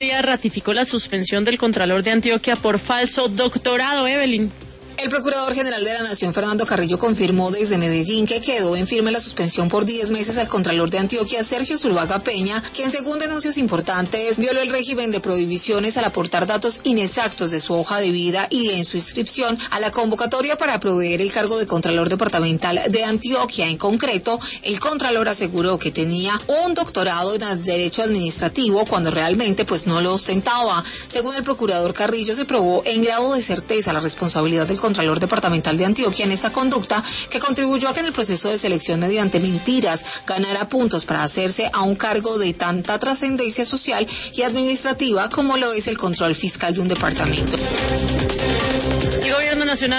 Ratificó la suspensión del Contralor de Antioquia por falso doctorado. Evelyn. El Procurador General de la Nación, Fernando Carrillo, confirmó desde Medellín que quedó en firme la suspensión por 10 meses al Contralor de Antioquia, Sergio Zuluaga Peña, quien según denuncias importantes violó el régimen de prohibiciones al aportar datos inexactos de su hoja de vida y en su inscripción a la convocatoria para proveer el cargo de Contralor Departamental de Antioquia. En concreto, el Contralor aseguró que tenía un doctorado en Derecho Administrativo cuando realmente no lo ostentaba. Según el Procurador Carrillo, se probó en grado de certeza la responsabilidad del Contralor Departamental de Antioquia en esta conducta que contribuyó a que en el proceso de selección mediante mentiras ganara puntos para hacerse a un cargo de tanta trascendencia social y administrativa como lo es el control fiscal de un departamento. El Gobierno Nacional